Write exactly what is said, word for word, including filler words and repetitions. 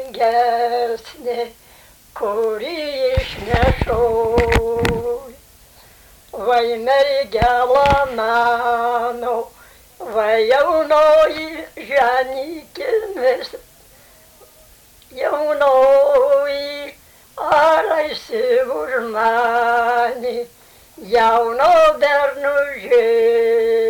brangesnė, kurį išnešau. Vai mergelė mano, vai jaunoji ženikinės, jaunoji, ar esi už mane, jauno bernužėlio.